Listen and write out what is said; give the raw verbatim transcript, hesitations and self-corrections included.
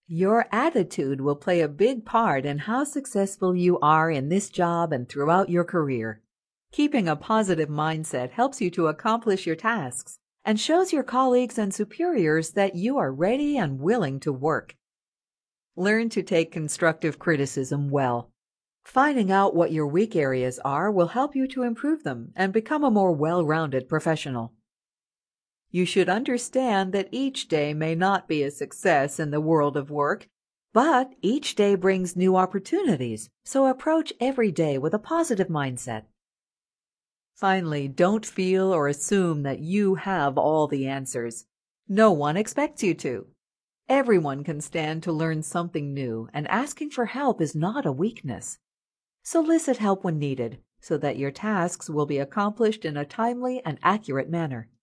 Your attitude will play a big part in how successful you are in this job and throughout your career. Keeping a positive mindset helps you to accomplish your tasks and shows your colleagues and superiors that you are ready and willing to work. Learn to take constructive criticism well. Finding out what your weak areas are will help you to improve them and become a more well-rounded professional. You should understand that each day may not be a success in the world of work, but each day brings new opportunities, so approach every day with a positive mindset. Finally, don't feel or assume that you have all the answers. No one expects you to. Everyone can stand to learn something new, and asking for help is not a weakness. Solicit help when needed, so that your tasks will be accomplished in a timely and accurate manner.